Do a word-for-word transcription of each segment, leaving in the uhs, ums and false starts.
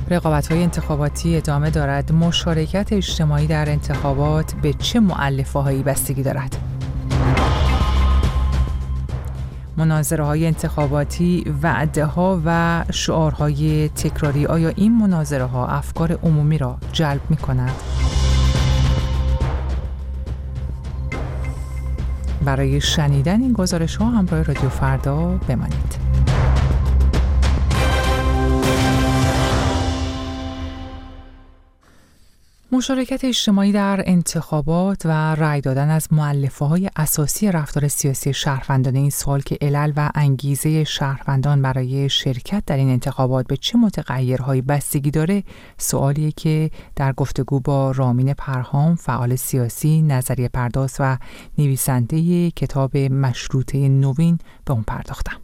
رقابت‌های انتخاباتی ادامه دارد. مشارکت اجتماعی در انتخابات به چه مؤلفه‌هایی بستگی دارد؟ مناظره‌های انتخاباتی، وعده‌ها و شعارهای تکراری، آیا این مناظره‌ها افکار عمومی را جلب می‌کند؟ برای شنیدن این گزارش‌ها همراه رادیو فردا بمانید. مشارکت اجتماعی در انتخابات و رأی دادن از مؤلفه‌های اساسی رفتار سیاسی شهروندان. این سوال که علل و انگیزه شهروندان برای شرکت در این انتخابات به چه متغیرهایی بستگی داره، سوالیه که در گفتگو با رامین پرهام، فعال سیاسی، نظریه پرداز و نویسنده کتاب مشروطه نوین به اون پرداختم.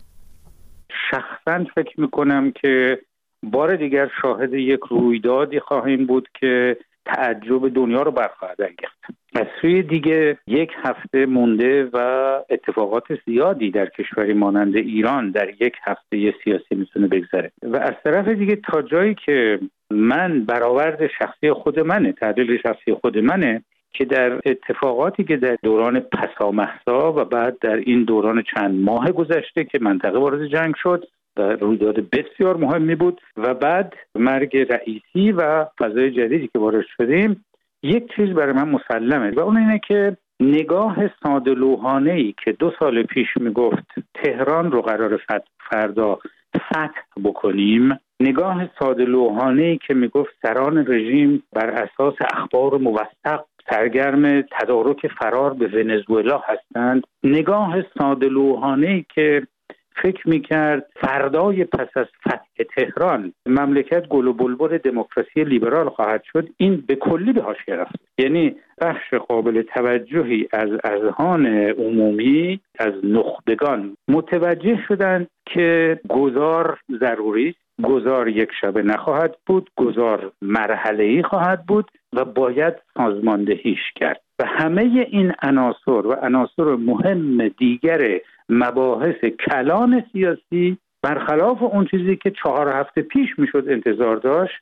شخصاً فکر میکنم که بار دیگر شاهد یک رویدادی خواهیم بود که تعجب دنیا رو برخواهد انگیخت. از سوی دیگه یک هفته مونده و اتفاقات زیادی در کشوری مانند ایران در یک هفته سیاسی میتونه بگذره و از طرف دیگه تا جایی که من برآورد شخصی خود منه، تحلیل شخصی خود منه که در اتفاقاتی که در دوران پسامحسا و بعد در این دوران چند ماه گذشته که منطقه وارد جنگ شد و رویداد بسیار مهمی بود و بعد مرگ رئیسی و فضای جدیدی که وارد شدیم، یک چیز برای من مسلمه و اون اینه که نگاه ساده‌لوحانه‌ای که دو سال پیش میگفت تهران رو قرار فردا فتح بکنیم، نگاه ساده‌لوحانه‌ای که میگفت سران رژیم بر اساس اخبار موثق سرگرم تدارک فرار به ونزوئلا هستند، نگاه ساده‌لوحانه‌ای که فکر میکرد فردای پس از فتح تهران مملکت گل و بلبل دموکراسی لیبرال خواهد شد، این به کلی به حاشیه رفت. یعنی بخش قابل توجهی از اذهان عمومی، از نخبگان متوجه شدند که گذار ضروری است، گذار یک شبه نخواهد بود، گذار مرحله‌ای خواهد بود و باید سازماندهیش کرد. و همه این عناصر و عناصر مهم دیگر مباحث کلان سیاسی برخلاف اون چیزی که چهار هفته پیش میشد انتظار داشت،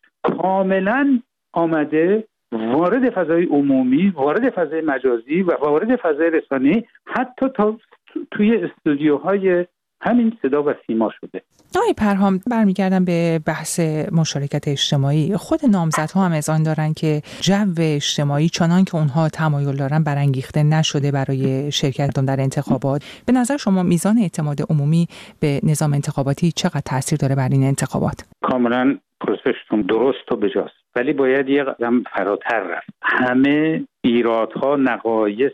کاملا آمده وارد فضای عمومی، وارد فضای مجازی و وارد فضای رسانه‌ای، حتی تا توی استودیوهای همین صدا و سیما شده. آقای پرهام، برمیگردم به بحث مشارکت اجتماعی. خود نامزدها هم اذعان دارن که جو اجتماعی چنان که اونها تمایل دارن برانگیخته نشده برای شرکت در انتخابات. به نظر شما میزان اعتماد عمومی به نظام انتخاباتی چقدر تاثیر داره بر این انتخابات؟ کاملا پرسشتون درست و بجاست، ولی باید یه قدم فراتر رفت. همه ایرادها، نقایص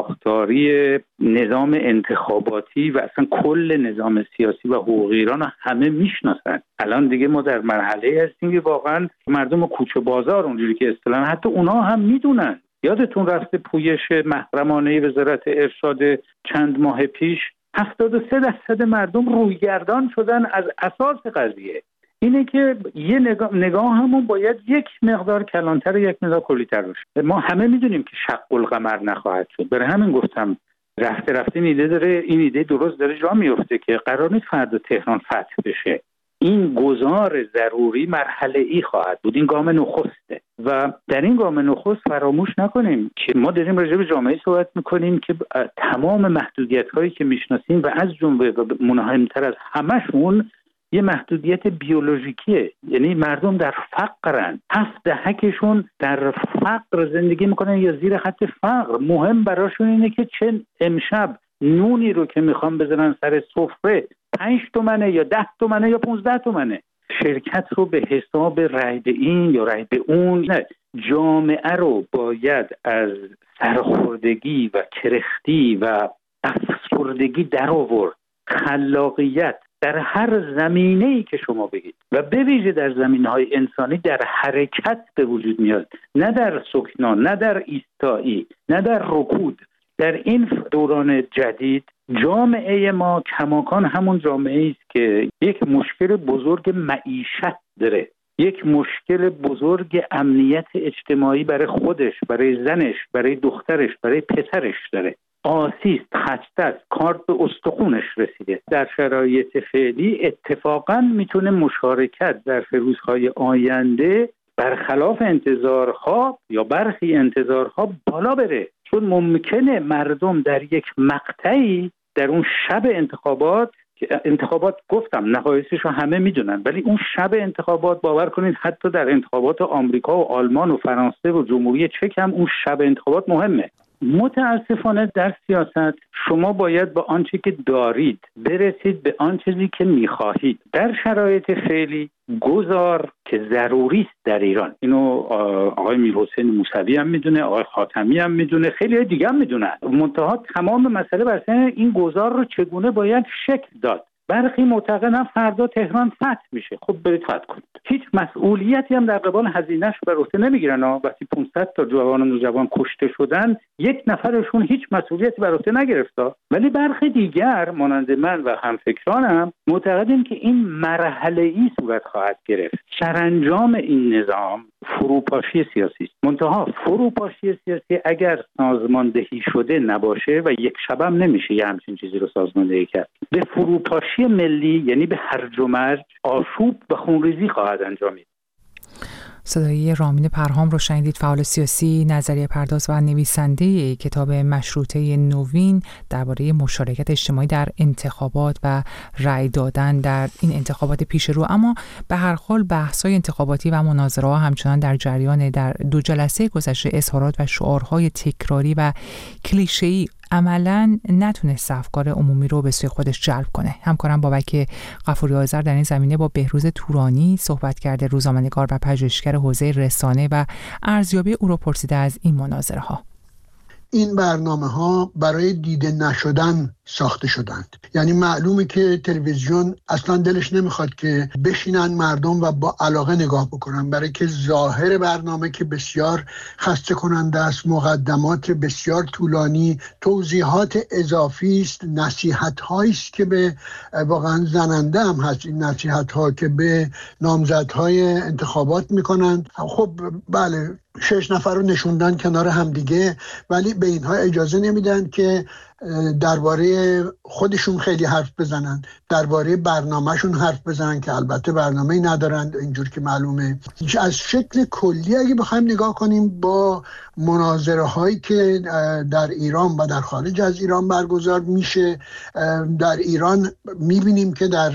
ساختاری نظام انتخاباتی و اصلا کل نظام سیاسی و حقوقی ایران همه میشناسن. الان دیگه ما در مرحله هستیم که واقعا مردم کوچه بازار اونجوری که اصطلاحاً حتی اونا هم میدونن. یادتون رفته پویش محرمانه وزارت ارشاد چند ماه پیش هفتاد و سه درصد مردم رویگردان شدن از اساس قضیه. اینه که یه نگاه, نگاه همون باید یک مقدار کلانتر و یک مقدار کلی‌تر باشه. ما همه میدونیم که شق القمر نخواهد شد. برای همین گفتم رفته رفته این ایده داره این ایده درست داره جا میفته که قرار نیست فردا تهران فتح بشه. این گذار ضروری مرحله‌ای خواهد بود. این گام نخسته و در این گام نخست فراموش نکنیم که ما داریم راجع به جامعه صحبت میکنیم که تمام محدودیت‌هایی که میشناسیم و از جمله و مهمتر از همشون یه محدودیت بیولوژیکیه. یعنی مردم در فقرن، هفت دهکشون در فقر زندگی میکنن یا زیر خط فقر. مهم براشون اینه که چه امشب نونی رو که میخوام بذارن سر سفره پنج تومنه یا ده تومنه یا پونزده تومنه. شرکت رو به حساب رای به این یا رای به اون نه، جامعه رو باید از سرخوردگی و کرختی و افسردگی در آورد. خلاقیت در هر زمینه‌ای که شما بگید و به ویژه در زمینه‌های انسانی در حرکت به وجود میاد، نه در سکنا، نه در ایستایی، نه در رکود. در این دوران جدید جامعه ما کماکان همون جامعه است که یک مشکل بزرگ معیشت داره، یک مشکل بزرگ امنیت اجتماعی برای خودش، برای زنش، برای دخترش، برای پسرش داره. آسیست، خسته است، کارت به استخونش رسیده. در شرایط فعلی اتفاقا میتونه مشارکت در روزهای آینده برخلاف انتظارها یا برخی انتظارها بالا بره، چون ممکنه مردم در یک مقطعی در اون شب انتخابات، انتخابات گفتم نهایتش رو همه میدونن، ولی اون شب انتخابات باور کنید حتی در انتخابات آمریکا و آلمان و فرانسه و جمهوری چک هم اون شب انتخابات مهمه. متاسفانه در سیاست شما باید با آنچه که دارید برسید به آن چیزی که میخواهید. در شرایط فعلی گذار که ضروری است در ایران، اینو آقای میرحسین موسوی هم میدونه، آقای خاتمی هم میدونه، خیلی دیگه هم میدونن. منتها تمام مسئله بر سر این گذار رو چگونه باید شکل داد. برخی معتقدن فردا تهران فتح میشه، خب برید فتح کنید. هیچ مسئولیتی هم در قبال هزینه‌اش بر عهده نمیگیرن. وقتی پانصد تا جوان و نوجوان کشته شدن یک نفرشون هیچ مسئولیتی بر عهده نگرفت. ولی برخی دیگر مانند من و همفکرانم معتقدیم که این مرحله‌ای صورت خواهد گرفت. سرانجام این نظام فروپاشی سیاسی است. منتها فروپاشی سیاسی اگر سازماندهی شده نباشه و یک شبم نمیشه یه همچین چیزی رو سازماندهی کرد، به فروپاشی ملی یعنی به هرج و مرج، آشوب و خونریزی خواهد انجامید. صدای رامین پرهام رو شنیدید، فعال سیاسی، نظریه پرداز و نویسنده کتاب مشروطه نوین درباره مشارکت اجتماعی در انتخابات و رأی دادن در این انتخابات پیش رو. اما به هر حال بحث‌های انتخاباتی و مناظره‌ها همچنان در جریان. در دو جلسه گذشته اظهارات و شعارهای تکراری و کلیشه‌ای عملاً نتونست افکار عمومی رو به سوی خودش جلب کنه. همکارم بابک غفوری آذر در این زمینه با بهروز تورانی صحبت کرده، روزنامه‌نگار و پژوهشگر حوزه رسانه، و ارزیابی او رو پرسیده از این مناظره‌ها. این برنامه ها برای دیده نشدن ساخته شدند. یعنی معلومه که تلویزیون اصلا دلش نمیخواد که بشینن مردم و با علاقه نگاه بکنن، برای که ظاهر برنامه که بسیار خسته کننده است، مقدمات بسیار طولانی، توضیحات اضافی است، نصیحت هایی است که به واقعا زننده هم هست. این نصیحت ها که به نامزدهای انتخابات میکنن، خب بله شش نفر رو نشوندن کنار هم دیگه، ولی به اینها اجازه نمیدن که درباره خودشون خیلی حرف بزنن، درباره برنامهشون حرف بزنن که البته برنامه‌ای ندارن اینجور که معلومه. از شکل کلی اگه بخوایم نگاه کنیم با مناظره هایی که در ایران و در خارج از ایران برگزار میشه، در ایران میبینیم که در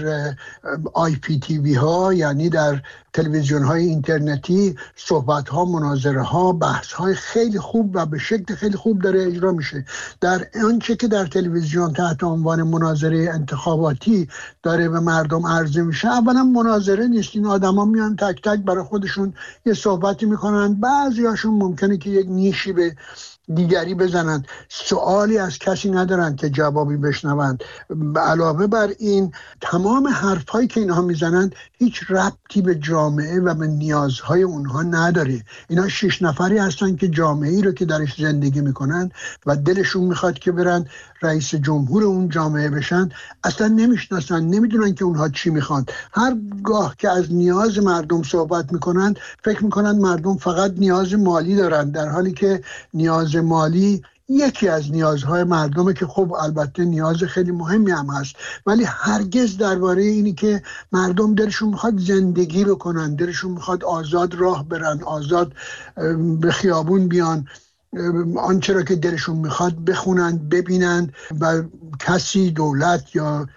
آی پی تی وی ها، یعنی در تلویزیون های اینترنتی، صحبت ها، مناظره ها، بحث های خیلی خوب و به شکل خیلی خوب داره اجرا میشه. در آنچه که در تلویزیون تحت عنوان مناظره انتخاباتی داره به مردم عرضه میشه، اولا مناظره نیست. این آدما میان تک تک برای خودشون یه صحبتی میکنن، بعضیاشون ممکنه که یک نیشی به دیگری بزنن، سوالی از کسی ندارن که جوابی بشنوند. علاوه بر این تمام حرفایی که اینها میزنن هیچ ربطی به جامعه و به نیازهای اونها نداره. اینا شش نفری هستن که جامعه‌ای رو که درش زندگی میکنن و دلشون میخواد که برن رئیس جمهور اون جامعه بشن، اصلا نمیشناسن، نمیدونن که اونها چی میخوان. هر گاه که از نیاز مردم صحبت میکنن فکر میکنن مردم فقط نیاز مالی دارن، در حالی که نیاز مالی یکی از نیازهای مردمه که خب البته نیاز خیلی مهمی هم هست، ولی هرگز درباره اینی که مردم دلشون میخواد زندگی بکنن، دلشون میخواد آزاد راه برن، آزاد به خیابون بیان، آنچه را که دلشون میخواد بخونن، ببینن و کسی، دولت یا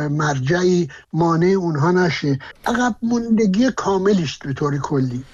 مرجعی مانع اونها نشه. عقب موندگی کاملی است به طور کلی.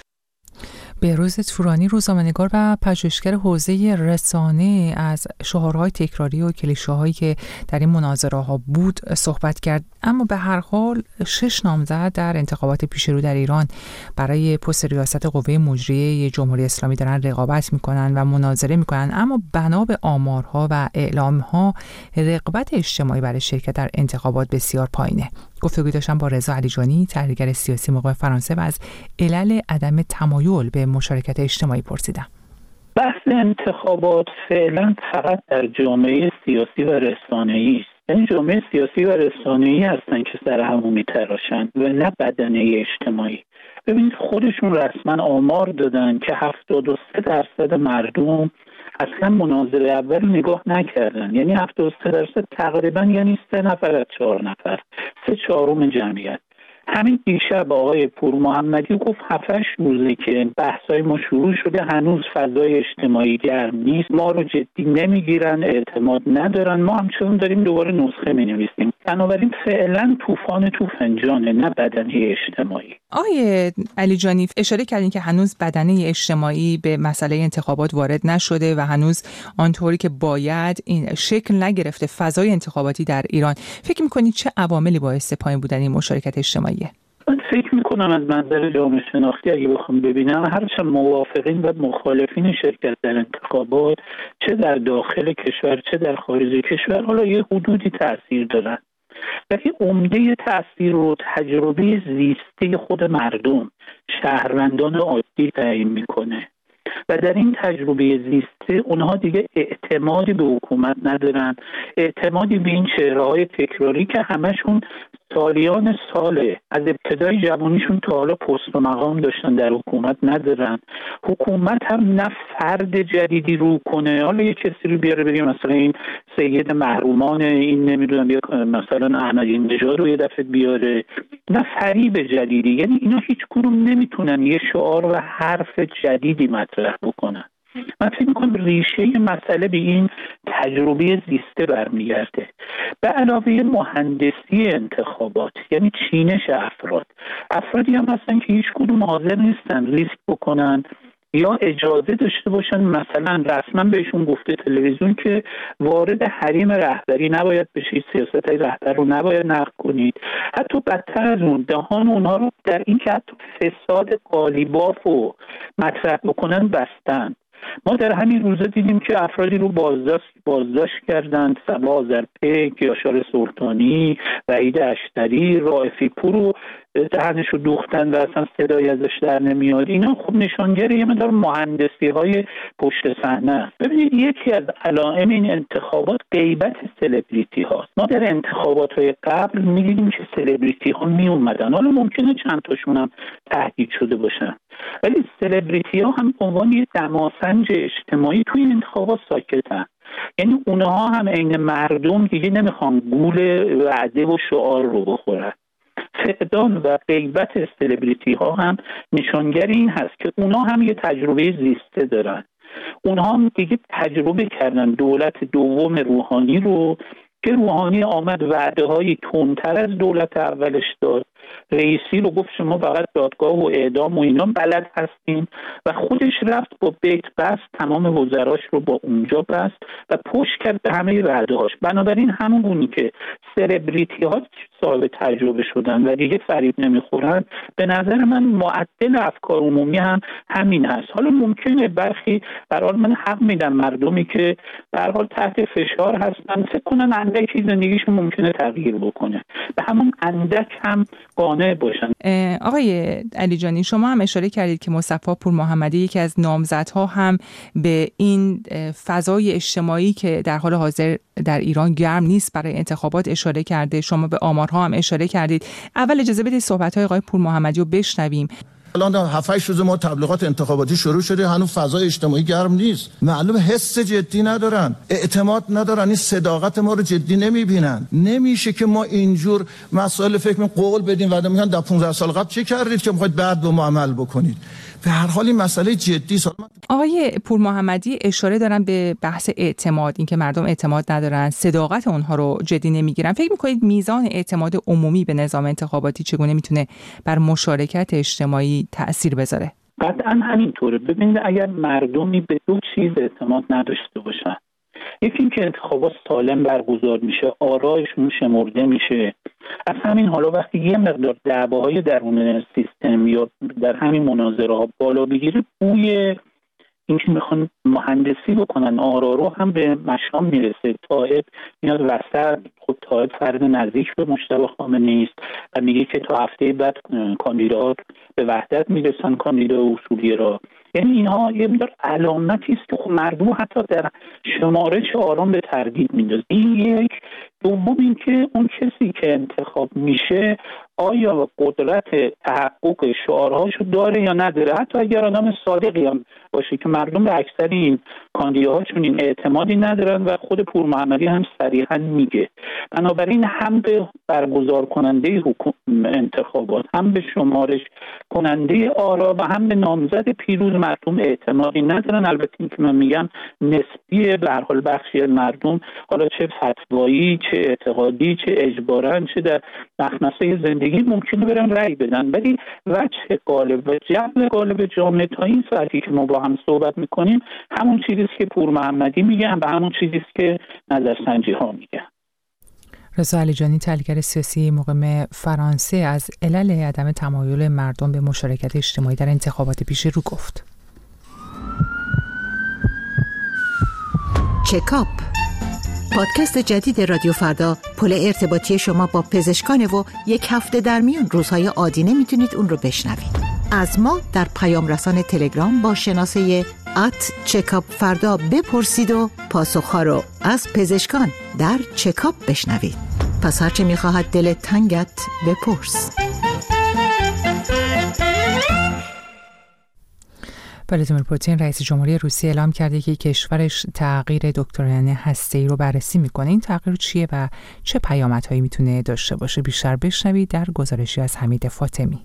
بهروز تورانی، روزنامه‌نگار و پژوهشگر حوزه رسانه، از شعارهای تکراری و کلیشه‌هایی که در این مناظره‌ها بود صحبت کرد. اما به هر حال شش نامزد در انتخابات پیش رو در ایران برای پست ریاست قوه مجریه جمهوری اسلامی دارن رقابت میکنن و مناظره میکنن، اما بنا به آمارها و اعلامها رغبت اجتماعی برای شرکت در انتخابات بسیار پایینه. گفتگو داشتم با رضا علیجانی، تحلیلگر سیاسی موقع فرانسه، و از علل عدم تمایل به مشارکت اجتماعی پرسیدم. بحث انتخابات فعلا فقط در جامعه سیاسی و رسانه‌ای است. این جامعه سیاسی و رسانه‌ای هستن که سر همو میتراشن و نه بدنه اجتماعی. ببینید خودشون رسما آمار دادن که هفتاد و سه درصد مردم اصلا مناظره اول نگاه نکردن. یعنی هفتاد و سه درصد تقریبا یعنی سه نفر از چهار نفر، سه چهارم جمعیت. همین دیشب آقای پور محمدی گفت هفتش روزه که بحثای ما شروع شده، هنوز فضای اجتماعی گرم نیست، ما رو جدی نمیگیرن، اعتماد ندارن، ما همچنان داریم دوباره نسخه مینویسیم. بنابراین فعلا طوفان تو فنجانه، نه بدنه اجتماعی. آقای علی جانی اشاره کردین که هنوز بدنه اجتماعی به مسئله انتخابات وارد نشده و هنوز آنطوری که باید این شکل نگرفته فضای انتخاباتی در ایران. فکر می‌کنید چه عواملی باعث پایین بودن این مشارکت اجتماعیه؟ من فکر میکنم از منظر جامعه شناختی اگه بخوام ببینم، هرچند موافقین و مخالفین شرکت در انتخابات چه در داخل کشور چه در خارج کشور حالا یه حدودی تاثیر دارن، ولی عمده تاثیر رو تجربه زیستی خود مردم، شهروندان عادی تعیین میکنه و در این تجربه زیسته اونها دیگه اعتمادی به حکومت ندارن، اعتمادی به این چهره‌های تکراری که همشون سالیان ساله از ابتدای جوانیشون تا حالا پست و مقام داشتن در حکومت ندارن. حکومت هم نه فرد جدیدی رو کنه، حالا یه کسی رو بیاره بگیم مثلا این سید محرومان، این نمیدونم یا مثلا احمدی نژاد رو یه دفعه بیاره، نه فریب جدیدی. یعنی اینا هیچ کدوم نمیتونن یه شعار و حرف جدیدی مطرح بکنن. من فکر می‌کنم ریشه مسئله به این تجربه زیسته برمیگرده، به علاوه مهندسی انتخابات، یعنی چینش افراد. افرادی هم هستن که هیچ کدوم حاضر نیستن ریسک بکنن یا اجازه داشته باشن مثلا رسما بهشون گفته تلویزیون که وارد حریم رهبری نباید بشید، سیاست های رهبر رو نباید نقد کنید. حتی بدتر از اون دهان اونها رو در این که حتی فساد قالیباف رو مطرح بکنن بستن. ما در همین روزا دیدیم که افرادی رو بازداشت بازداشت کردند، صبا آذرپیک، یاشار سلطانی، وحید اشتری، رائفی پور رو دهنش رو دوختن و اصلا صدایی ازش در نمیاد. اینا خب نشانگر یه مقدار مهندسی های پشت صحنه است. ببینید یکی از علائم این انتخابات غیبت سلبریتی هاست. ما در انتخابات های قبل می‌دیدیم که سلبریتی ها می اومدن، حالا ممکنه چند تاشون هم تهدید شده باشن، ولی سلبریتی ها هم به عنوان یه دماسنج اجتماعی توی انتخابات ساکتن. یعنی اونها هم عین مردم دیگه نمیخوان گول وعده و شعار رو بخورن. فقدان و غیبت سلبریتی ها هم نشانگر این هست که اونها هم یه تجربه زیسته دارن. اونها هم دیگه تجربه کردن دولت دوم روحانی رو که روحانی آمد وعده هایی تندتر از دولت اولش داد. رئیسی رو گفت شما فقط دادگاه و اعدام و اینا بلد هستین و خودش رفت با بیت بست تمام وزراش رو با اونجا بست و پشت کرد به همه وعده‌هاش. بنابراین همون گونی که سلبریتی ها صاحب تجربه شدن و دیگه فریب نمیخورن، به نظر من معدل افکار عمومی هم همین هست. حالا ممکنه برخی به هر حال من حق میدم مردمی که به هر حال تحت فشار هستن فکر کنن اندکی زندگیشون ممکنه تغییر بکنه، به همون اندک هم قانع باشن. آقای علی جانی شما هم اشاره کردید که مصطفی پور محمدی یکی از نامزدها هم به این فضای اجتماعی که در حال حاضر در ایران گرم نیست برای انتخابات اشاره کرده. شما به آمارها هم اشاره کردید. اول اجازه بدید صحبت‌های آقای پور محمدی رو بشنویم. الان هفت هشت روز ما تبلیغات انتخاباتی شروع شده، هنوز فضای اجتماعی گرم نیست. معلوم حس جدی ندارن، اعتماد ندارن، این صداقت ما رو جدی نمیبینن. نمیشه که ما اینجور مسائل فکر می قول بدیم و میگن در پانزده سال قبل چه کردید که میخواید بعد به ما عمل بکنید. به هر حال این مسئله جدی است. آقای پور محمدی اشاره دارن به بحث اعتماد، اینکه مردم اعتماد ندارن، صداقت اونها رو جدی نمیگیرن. فکر میکنید میزان اعتماد عمومی به نظام انتخاباتی چگونه میتونه بر مشارکت اجتماعی تأثیر بذاره؟ قطعا همینطوره. ببینید اگر مردمی به دو چیز اعتماد نداشته باشن، یکی این که انتخابات سالم برگزار میشه، آرایشون شمرده میشه، از همین حالا وقتی یه مقدار دعواهای درون سیستم یا در همین مناظره ها بالا بگیره، بوی اینکه میخوان مهندسی بکنن آرا رو هم به مشام میرسه. طائب میاد وسط، خب طائب فرد نزدیک به مجتبی خامنه‌ای است و میگه که تا هفته بعد کاندیدات به وحدت میرسن، کاندیدا اصولی را یعنی اینها یه مقدار علامتی است که خب مردم حتی در شمارش آرام به تردید میندازه. این یک. دوم اینکه اون کسی که انتخاب میشه آیا قدرت تحقق شعارهاشو داره یا نداره، حتی اگر آدم صادقی هم باشه که مردم به اکثر این کاندیداها چون این اعتمادی ندارن و خود پور محمدی هم صریحا میگه. بنابراین هم به برگزار کننده حکومت انتخابات، هم به شمارش کننده آرا و هم به نامزد پیروز مردم اعتمادی ندارن. البته این که من میگم نسبیه، به هر حال بخشی از مردم حالا چه فتوایی چه اعتقادی چه اجباراً چه در مخمسه زندگی ممکنه برن رأی بدن، ولی وجه غالب و جو غالب جامعه تا این ساعتی که ما با هم صحبت میکنیم همون چیزیست که پور محمدی میگن و همون چیزیست که نظرسنجی ها میگن. رضا علیجانی، تحلیلگر سیاسی مقیم فرانسه، از علل عدم تمایل مردم به مشارکت اجتماعی در انتخابات پیش رو گفت. چکاپ، پادکست جدید رادیو فردا، پل ارتباطی شما با پزشکان و یک هفته در میون روزهای عادی نمیتونید اون رو بشنوید. از ما در پیام رسان تلگرام با شناسه ات چکاپ فردا بپرسید و پاسخها رو از پزشکان در چکاپ بشنوید. پس هرچه میخواهد دلت تنگت بپرس. ولادیمیر پوتین رئیس جمهوری روسیه اعلام کرده که کشورش تغییر دکترین هسته‌ای رو بررسی میکنه. این تغییر چیه و چه پیامدهایی میتونه داشته باشه؟ بیشتر بشنوید در گزارشی از حمید فاطمی.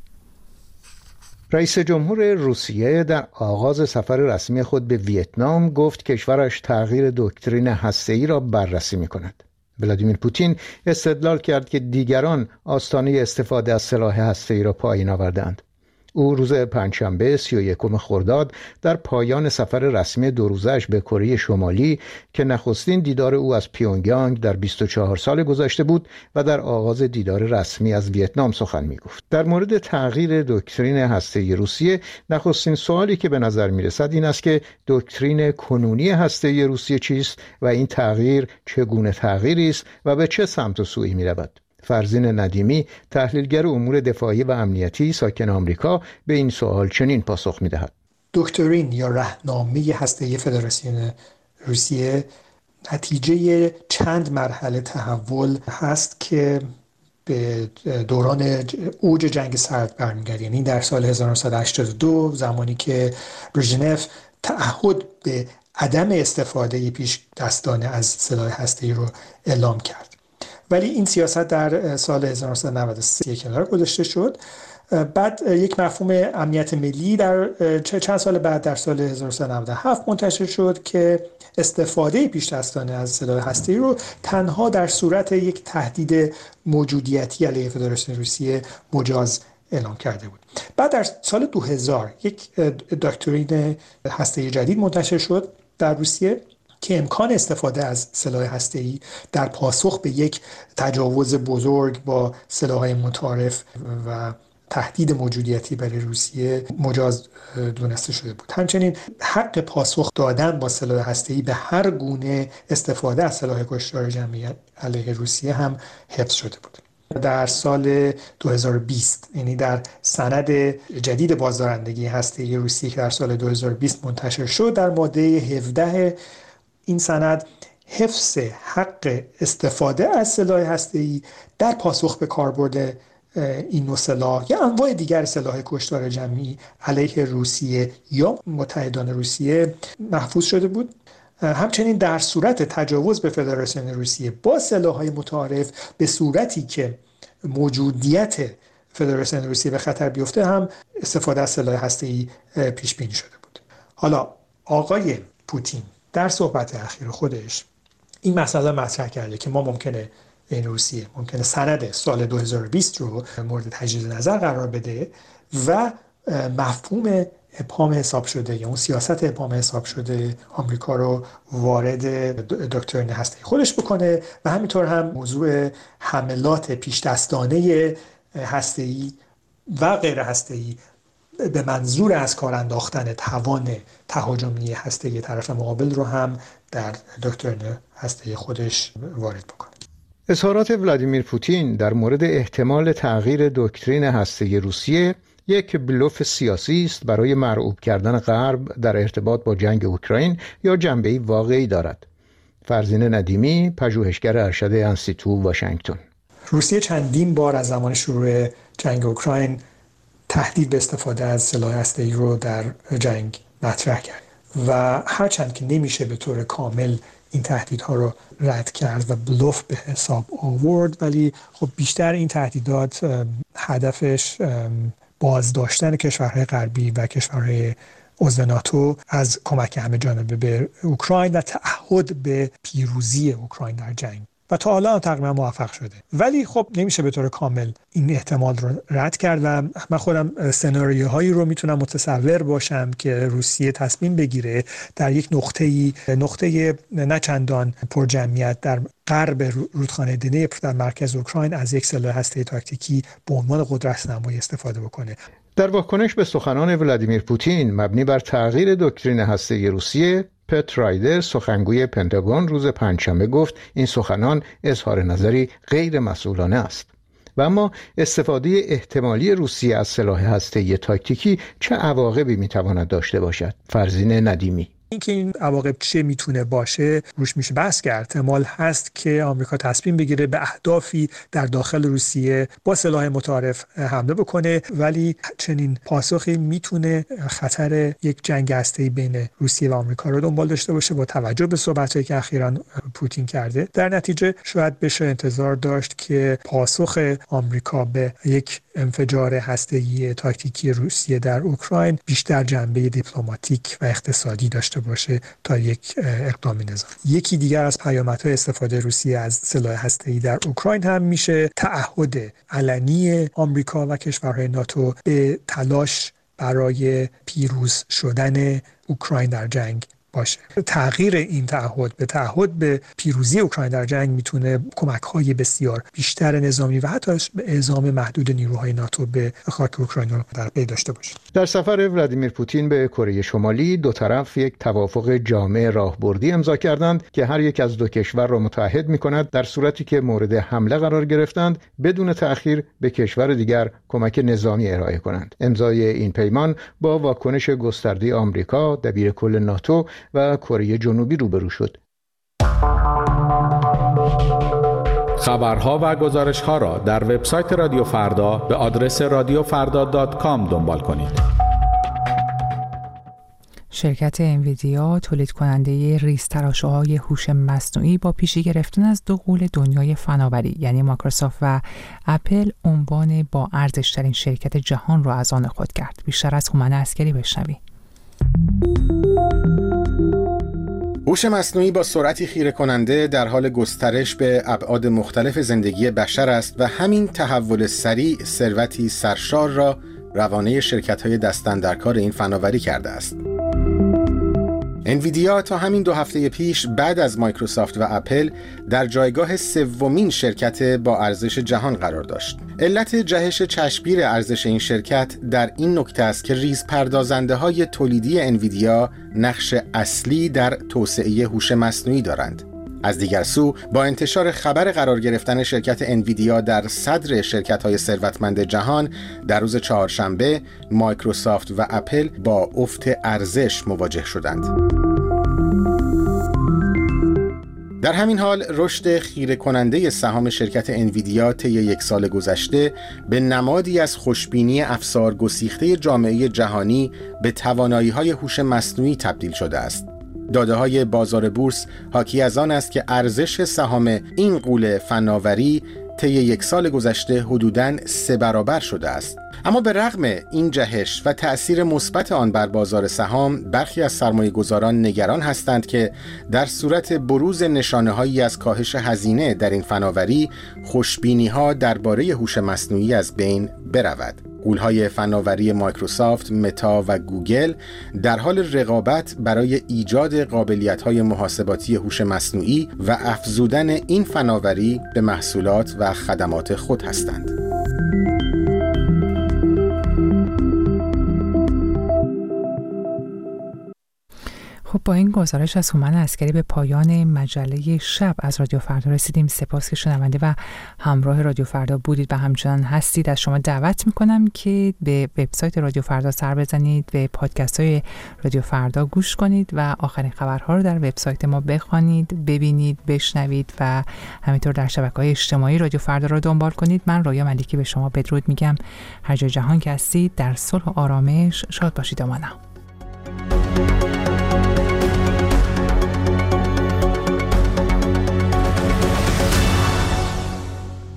رئیس جمهور روسیه در آغاز سفر رسمی خود به ویتنام گفت کشورش تغییر دکترین هسته‌ای را بررسی میکند. ولادیمیر پوتین استدلال کرد که دیگران آستانه استفاده از سلاح هسته‌ای را پایین آوردند. او روز پنجشنبه سی و یکم خرداد در پایان سفر رسمی دو روزه‌اش به کره شمالی که نخستین دیدار او از پیونگیانگ در بیست و چهار سال گذشته بود و در آغاز دیدار رسمی از ویتنام سخن می‌گفت. در مورد تغییر دکترین هسته‌ای روسیه، نخستین سوالی که به نظر می‌رسد این است که دکترین کنونی هسته‌ای روسیه چیست و این تغییر چگونه تغییری است و به چه سمت و سویی می‌رود. فرزین ندیمی، تحلیلگر امور دفاعی و امنیتی ساکن آمریکا، به این سوال چنین پاسخ می‌دهد: دکترین یا راهنمای هسته‌ای فدراسیون روسیه نتیجه چند مرحله تحول هست که به دوران اوج جنگ سرد برمیگرده. یعنی در سال هزار و نهصد و هشتاد و دو زمانی که برژنف تعهد به عدم استفاده پیش دستانه از سلاح هسته‌ای رو اعلام کرد. ولی این سیاست در سال هزار و نهصد و نود و سه کنار گذاشته شد. بعد یک مفهوم امنیت ملی در چند سال بعد در سال هزار و نهصد و نود و هفت منتشر شد که استفاده پیش دستانه از سلاح هسته‌ای رو تنها در صورت یک تهدید موجودیتی علیه فدراسیون روسیه مجاز اعلام کرده بود. بعد در سال دو هزار یک دکترین هسته‌ای جدید منتشر شد در روسیه که امکان استفاده از سلاح هسته‌ای در پاسخ به یک تجاوز بزرگ با سلاح‌های متعارف و تهدید موجودیتی برای روسیه مجاز دونسته شده بود. همچنین حق پاسخ دادن با سلاح هسته‌ای به هر گونه استفاده از سلاح کشتار جمعی علیه روسیه هم حفظ شده بود. در سال دو هزار و بیست، یعنی در سند جدید بازدارندگی هسته‌ای روسیه که در سال دو هزار و بیست منتشر شد، در ماده هفده این سند حفظ حق استفاده از سلاح هسته‌ای در پاسخ به کاربرد این نوع سلاح یا انواع دیگر سلاح کشتار جمعی علیه روسیه یا متحدان روسیه محفوظ شده بود. همچنین در صورت تجاوز به فدراسیون روسیه با سلاح‌های متعارف به صورتی که موجودیت فدراسیون روسیه به خطر بیفته هم استفاده از سلاح هسته‌ای پیش بینی شده بود. حالا آقای پوتین در صحبت اخیر خودش این مسئله مطرح کرده که ما ممکنه این روسیه ممکنه سند سال دو هزار و بیست رو مورد تجدید نظر قرار بده و مفهوم ابهام حساب شده یا اون سیاست ابهام حساب شده آمریکا رو وارد دکترین هسته‌ای خودش بکنه و همینطور هم موضوع حملات پیش دستانه هسته‌ای و غیر هسته‌ای به منظور از کار انداختن توان تهاجمی هسته‌ای طرف مقابل رو هم در دکترین هسته‌ای خودش وارد بکنه. اظهارات ولادیمیر پوتین در مورد احتمال تغییر دکترین هسته‌ای روسیه یک بلوف سیاسی است برای مرعوب کردن غرب در ارتباط با جنگ اوکراین یا جنبه‌ای واقعی دارد؟ فرزین ندیمی، پژوهشگر ارشد انستیتو واشنگتن. روسیه چندین بار از زمان شروع جنگ اوکراین تهدید به استفاده از سلاح هسته‌ای رو در جنگ مطرح کرد و هرچند که نمیشه به طور کامل این تهدیدها رو رد کرد و بلوف به حساب آورد، ولی خب بیشتر این تهدیدات هدفش بازداشتن کشورهای غربی و کشورهای عضو ناتو از کمک همه جانبه به اوکراین و تعهد به پیروزی اوکراین در جنگ و تا حالا تقریبا موفق شده. ولی خب نمیشه به طور کامل این احتمال رو رد کرد و من خودم سناریوهایی رو میتونم متصور باشم که روسیه تصمیم بگیره در یک نقطه‌ای نقطه نه چندان پرجمعیت در غرب رودخانه دنیپر در مرکز اوکراین از یک سلاح هسته‌ای تاکتیکی به عنوان قدرت‌نمایی استفاده بکنه. در واکنش به سخنان ولادیمیر پوتین مبنی بر تغییر دکترین هسته‌ای روسیه، پت رایدر سخنگوی پنتاگون روز پنجشنبه گفت این سخنان اظهار نظری غیر مسئولانه است. و اما استفاده احتمالی روسیه از سلاح هسته‌ای تاکتیکی چه عواقبی میتواند داشته باشد؟ فرزین ندیمی. اینکه این عواقب چه میتونه باشه روش میشه بحث کرد. احتمال هست که آمریکا تصمیم بگیره به اهدافی در داخل روسیه با سلاح متعارف حمله بکنه، ولی چنین پاسخی میتونه خطر یک جنگ هسته‌ای بین روسیه و آمریکا رو دنبال داشته باشه با توجه به صحبتایی که اخیراً پوتین کرده. در نتیجه شاید بشه انتظار داشت که پاسخ آمریکا به یک انفجار هسته‌ای تاکتیکی روسیه در اوکراین بیشتر جنبه دیپلماتیک و اقتصادی داشته باشه تا یک اقدام نظامی. یکی دیگر از پیامدهای استفاده روسیه از سلاح هسته‌ای در اوکراین هم میشه تعهد علنی آمریکا و کشورهای ناتو به تلاش برای پیروز شدن اوکراین در جنگ باشه. تغییر این تعهد به تعهد به پیروزی اوکراین در جنگ میتونه کمک‌های بسیار بیشتر نظامی و حتی به اعزام محدود نیروهای ناتو به خاک اوکراین رو در پی داشته باشه. در سفر ولادیمیر پوتین به کره شمالی دو طرف یک توافق جامع راهبردی امضا کردند که هر یک از دو کشور را متحد می‌کند در صورتی که مورد حمله قرار گرفتند بدون تأخیر به کشور دیگر کمک نظامی ارائه کنند. امضای این پیمان با واکنش گسترده آمریکا، دبیرکل ناتو و کره جنوبی روبرو شد. خبرها و گزارش‌ها را در وبسایت رادیو فردا به آدرس رادیو فردا دات کام دنبال کنید. شرکت انویدیا تولید کننده ریز تراشه‌های هوش مصنوعی با پیشی گرفتن از دو غول دنیای فناوری یعنی مایکروسافت و اپل عنوان با ارزش‌ترین شرکت جهان را از آن خود کرد. بیشتر از هومن عسکری بشنوید. هوش مصنوعی با سرعتی خیره کننده در حال گسترش به ابعاد مختلف زندگی بشر است و همین تحول سریع ثروتی سرشار را روانه شرکت‌های دست‌اندرکار این فناوری کرده است. انویدیا تا همین دو هفته پیش بعد از مایکروسافت و اپل در جایگاه سومین شرکت با ارزش جهان قرار داشت. علت جهش چشمگیر ارزش این شرکت در این نکته است که ریز پردازنده های تولیدی انویدیا نقش اصلی در توسعه هوش مصنوعی دارند. از دیگر سو با انتشار خبر قرار گرفتن شرکت انویدیا در صدر شرکت‌های ثروتمند جهان در روز چهارشنبه، مایکروسافت و اپل با افت ارزش مواجه شدند. در همین حال رشد خیره کننده سهام شرکت انویدیا طی یک سال گذشته به نمادی از خوشبینی افسار گسیخته جامعه جهانی به توانایی‌های هوش مصنوعی تبدیل شده است. داده‌های بازار بورس حاکی از آن است که ارزش سهام این غول فناوری طی یک سال گذشته حدوداً سه برابر شده است. اما به رغم این جهش و تأثیر مثبت آن بر بازار سهام، برخی از سرمایه‌گذاران نگران هستند که در صورت بروز نشانه‌هایی از کاهش هزینه در این فناوری، خوشبینی‌ها درباره هوش مصنوعی از بین برود. غول‌های فناوری مایکروسافت، متا و گوگل در حال رقابت برای ایجاد قابلیت‌های محاسباتی هوش مصنوعی و افزودن این فناوری به محصولات و خدمات خود هستند. خب با این گزارش از هومن عسکری به پایان مجله شب از رادیو فردا رسیدیم. سپاس که شنونده و همراه رادیو فردا بودید و همچنان هستید. از شما دعوت میکنم که به وبسایت رادیو فردا سر بزنید، به پادکست های رادیو فردا گوش کنید و آخرین خبرها رو در وبسایت ما بخوانید، ببینید، بشنوید و همینطور در شبکه‌های اجتماعی رادیو فردا رو دنبال کنید. من رویا ملیکی به شما بدرود میگم. هر جای جهان که هستید در صلح و آرامش شاد باشید. امانم.